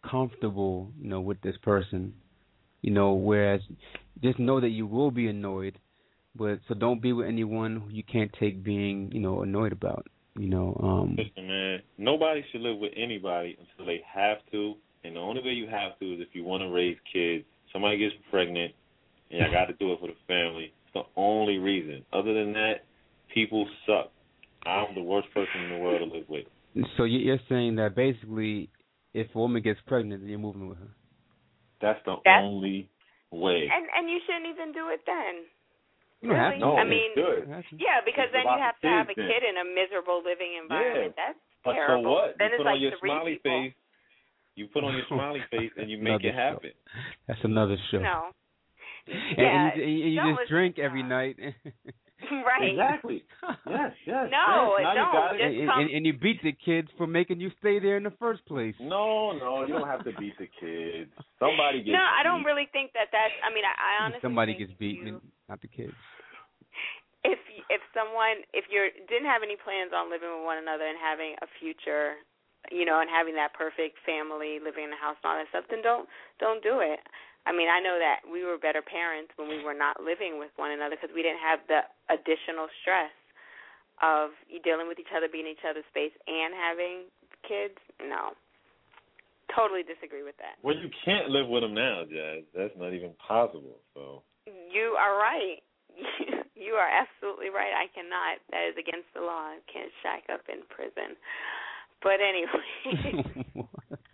comfortable, with this person. Whereas just know that you will be annoyed, but so don't be with anyone who you can't take being, annoyed about. Listen, man, nobody should live with anybody until they have to, and the only way you have to is if you want to raise kids. Somebody gets pregnant, and I got to do it for the family. It's the only reason. Other than that, people suck. I'm the worst person in the world to live with. So you're saying that basically, if a woman gets pregnant, then you're moving with her. That's the only way. And you shouldn't even do it then. You don't have to. No, I mean, good. Yeah, because then you have to have a then. kid in a miserable living environment. Yeah. That's But terrible. so what? Then You it's put like on your 3 smiley people. face. You put on your smiley face and you make it happen. That's another show. No. And you just drink every night. Right. Exactly. Yes. No, yes. don't. And you beat the kids for making you stay there in the first place. No, you don't have to beat the kids. Somebody gets No, I beat. don't really think that's. I mean, I honestly somebody think gets beaten, not the kids. If you didn't have any plans on living with one another and having a future, and having that perfect family, living in a house and all that stuff, then don't do it. I mean, I know that we were better parents when we were not living with one another because we didn't have the additional stress of you dealing with each other, being in each other's space, and having kids. No. Totally disagree with that. Well, you can't live with them now, Jazz. That's not even possible. So you are right. You are absolutely right. I cannot. That is against the law. I can't shack up in prison. But anyway.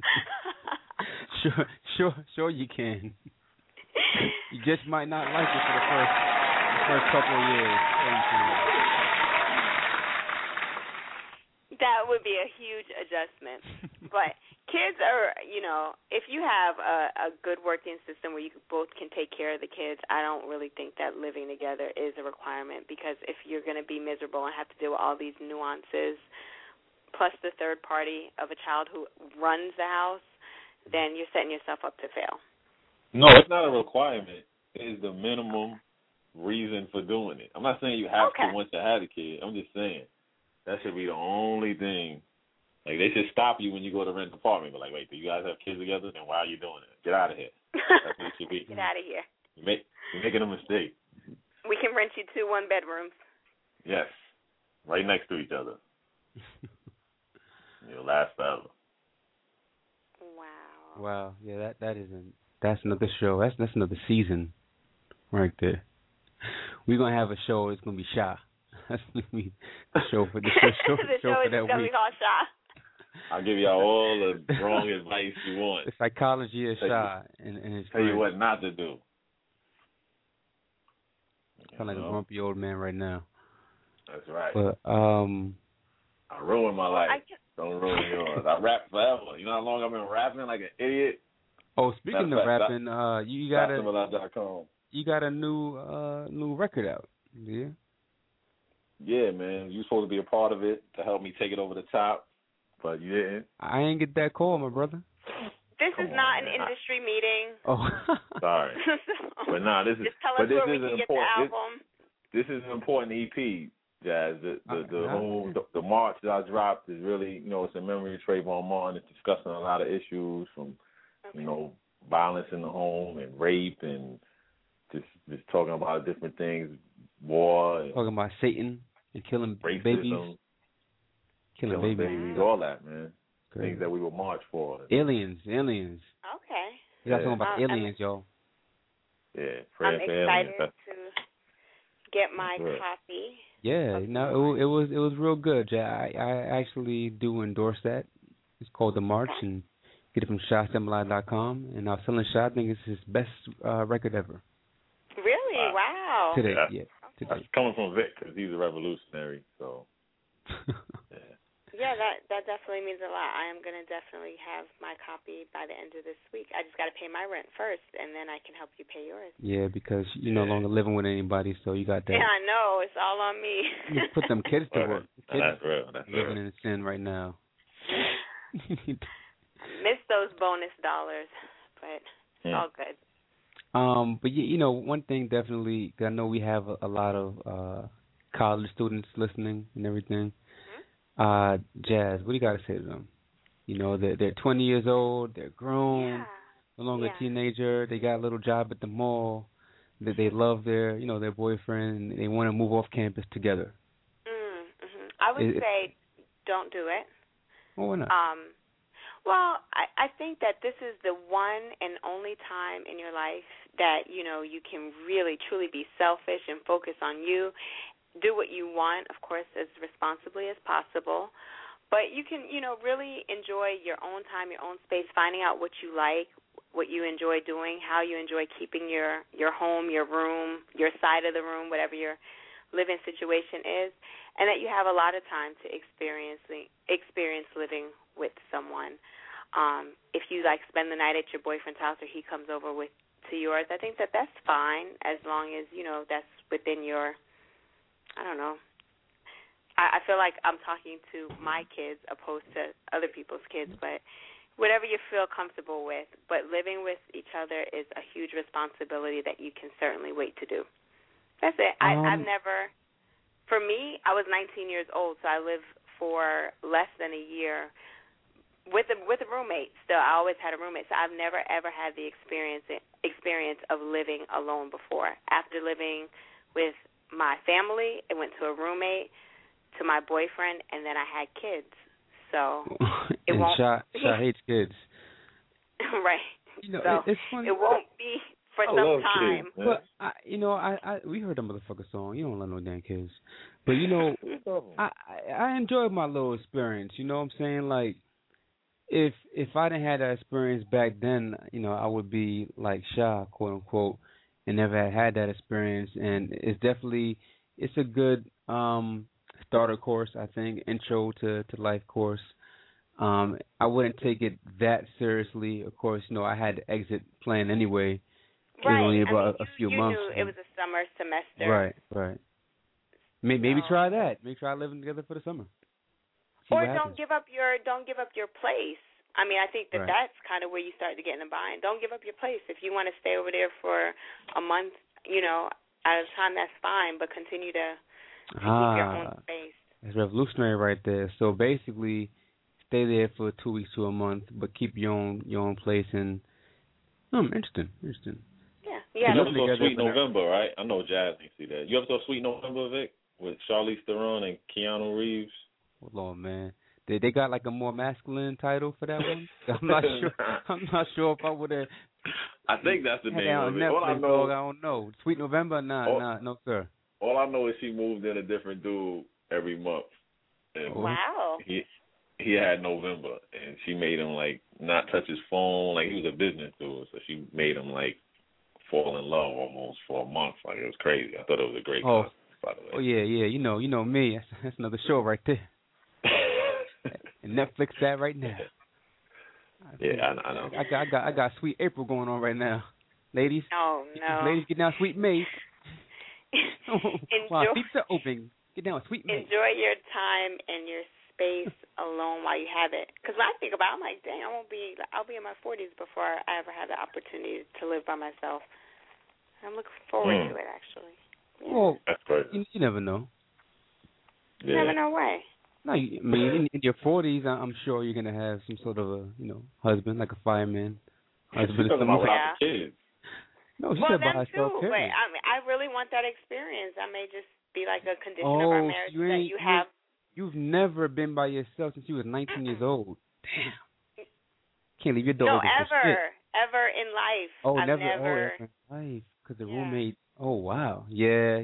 Sure you can. You just might not like it for the first couple of years. That would be a huge adjustment. But kids are, if you have a good working system where you both can take care of the kids, I don't really think that living together is a requirement, because if you're going to be miserable and have to deal with all these nuances, plus the third party of a child who runs the house, then you're setting yourself up to fail. No, it's not a requirement. It is the minimum reason for doing it. I'm not saying you have to once you have a kid. I'm just saying that should be the only thing. Like, they should stop you when you go to rent an apartment. But like, wait, do you guys have kids together? Then why are you doing it? Get out of here. That's what it should be. Get out of here. You're making a mistake. We can rent you 2 1-bedrooms. Yes, right next to each other. It'll last forever. Wow. Yeah, that's another show. That's another season right there. We're gonna have a show. It's gonna be Sha. That's gonna be the show for the show. The show for is that gonna week. be called Sha. I'll give y'all all the wrong advice you want. The psychology of Sha and his tell you friends. what not to do. Sound like a grumpy old man right now. That's right. But I ruined my life. Don't ruin yours. I rap forever. You know how long I've been rapping like an idiot? Oh, speaking of rapping, you got a new record out, yeah? Yeah, man. You were supposed to be a part of it to help me take it over the top, but you didn't. I ain't get that call, my brother. This is not an industry meeting. Oh, sorry. But nah, this is. Just tell us but this where we is can an get the important. album. This is an important EP, Jazz. The March that I dropped is really, it's a memory of Trayvon Martin. It's discussing a lot of issues from, violence in the home and rape and just talking about different things, war. And talking about Satan and killing racism, babies. Killing babies. All that, man. Great. Things that we will march for. Aliens. Okay. You got talking about aliens, y'all. Yeah, I'm excited to get my copy. Yeah, no, it was real good. Yeah, I actually do endorse that. It's called The March, and get it from ShaSemblai.com. And I was telling Sha, I think it's his best record ever. Really? Wow. Today, yeah. Today. That's coming from Vic, because he's a revolutionary. So. Yeah, that definitely means a lot. I am going to definitely have my copy by the end of this week. I just got to pay my rent first, and then I can help you pay yours. Yeah, because you're no longer living with anybody, so you got that. Yeah, I know. It's all on me. You put them kids to work. Kids that's real. living in sin right now. Miss those bonus dollars, but it's all good. But one thing definitely, 'cause I know we have a lot of college students listening and everything. Jazz, what do you got to say to them? You know, they're 20 years old, they're grown, Yeah. no longer Yeah. a teenager. They got a little job at the mall. That they love their, their boyfriend. And they want to move off campus together. I would say don't do it. Well, why not? Well, I think that this is the one and only time in your life that, you can really, truly be selfish and focus on you. Do what you want, of course, as responsibly as possible. But you can, really enjoy your own time, your own space, finding out what you like, what you enjoy doing, how you enjoy keeping your home, your room, your side of the room, whatever your living situation is, and that you have a lot of time to experience living with someone. If you spend the night at your boyfriend's house or he comes over to yours, I think that's fine as long as that's within your. I don't know. I feel like I'm talking to my kids opposed to other people's kids, but whatever you feel comfortable with. But living with each other is a huge responsibility that you can certainly wait to do. That's it. I've never. For me, I was 19 years old, so I lived for less than a year with a roommate. Still, I always had a roommate, so I've never ever had the experience of living alone before. After living with my family, it went to a roommate, to my boyfriend, and then I had kids. So it won't. Sha hates kids. Right. It's funny. It won't be for I some love time. kids, man. But we heard the motherfucker song. You don't love no damn kids. But I enjoyed my little experience. You know what I'm saying? Like, if I didn't have that experience back then, I would be like Sha, quote unquote, and never had that experience. And it's a good starter course, I think, intro to life course. I wouldn't take it that seriously. Of course, I had the exit plan anyway. It was only about a few months. You knew it was a summer semester. Right. Maybe try that. Maybe try living together for the summer. Or don't give up your place. I mean, I think Right. that's kind of where you start to get in a bind. Don't give up your place. If you want to stay over there for a month, at a time, that's fine. But continue to keep your own space. That's revolutionary right there. So basically, stay there for 2 weeks to a month, but keep your own place. And interesting. Yeah. You ever saw Sweet November, right? I know Jazz didn't see that. You ever saw Sweet November, Vic, with Charlize Theron and Keanu Reeves? Hold on, man. They got like a more masculine title for that one? I'm not sure if I would have. I think that's the name of it. Netflix, I don't know. Sweet November? No, sir. All I know is she moved in a different dude every month. And wow. He had November, and she made him not touch his phone. He was a business dude, so she made him fall in love almost for a month. It was crazy. I thought it was a great concept, by the way. Oh yeah. You know me. That's another show right there. And Netflix that right now. Yeah, I know. I got Sweet April going on right now, ladies. Oh no. Ladies, get down, Sweet May. While seats are open, get down, Sweet May. Enjoy your time and your space alone while you have it. Because when I think about it, I'm like, dang, I'll be in my 40s before I ever have the opportunity to live by myself. I'm looking forward to it, actually. Yeah. Well, that's crazy. You never know. You never know why. No, I mean, in your 40s, I'm sure you're gonna have some sort of a, husband, like a fireman. Husband or something. Yeah. Kids. No, she said by herself. But I really want that experience. I may just be like a condition of our marriage that you have. You've never been by yourself since you was 19 years old. Damn. Can't leave your door open for shit. Ever in life. Oh, I've never. Never. Oh, in life. Because the roommate. Oh, wow. Yeah.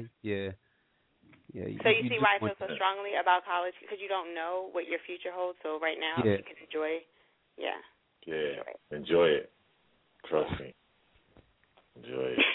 So you see why I feel so strongly about college? Because you don't know what your future holds. So right now you can enjoy. Yeah. Yeah. Enjoy it. Trust me. Enjoy it.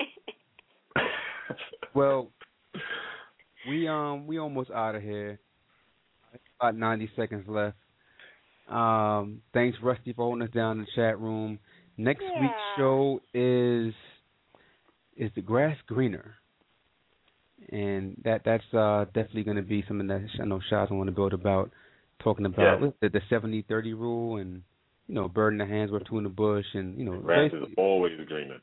Well, we almost out of here. About 90 seconds left. Thanks, Rusty, for holding us down in the chat room. Next week's show is the grass greener, and that's definitely going to be something that I know Shaz want to build about, talking about the 70-30 rule, and bird in the hands worth two in the bush, and grass is always greener.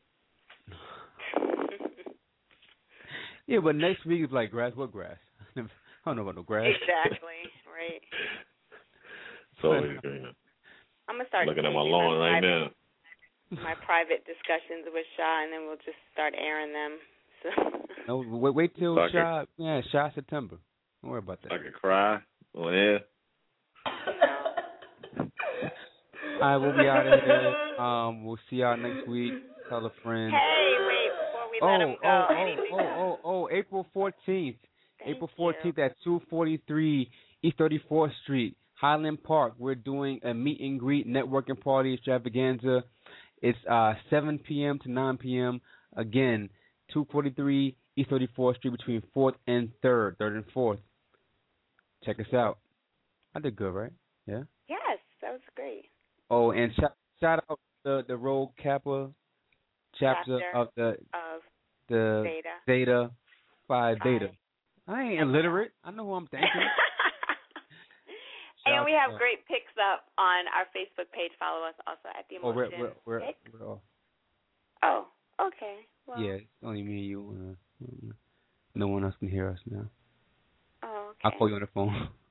Yeah, but next week is like grass. What grass? I don't know about no grass. Exactly. Right. It's always greener. I'm gonna start looking at my lawn right now. My private discussions with Sha, and then we'll just start airing them. So. No, wait till Sha. Yeah, Sha September. Don't worry about that. I could cry on air. All right, we'll be out of here. We'll see y'all next week. Tell a friend. Hey, wait, before we let him go. April 14th. Thank April 14th at 243 East 34th Street, Highland Park. We're doing a meet and greet networking party extravaganza. It's 7 p.m. to 9 p.m. Again, 243 East 34th Street between 4th and 3rd and 4th. Check us out. I did good, right? Yeah? Yes, that was great. Oh, and shout out the Rogue Kappa chapter of the Zeta Phi Beta. I ain't illiterate. I know who I'm thanking. And we have great pics up on our Facebook page. Follow us also at The Emotion. We're off. Oh, okay. Well, yeah, it's only me and you. No one else can hear us now. Oh, okay. I'll call you on the phone.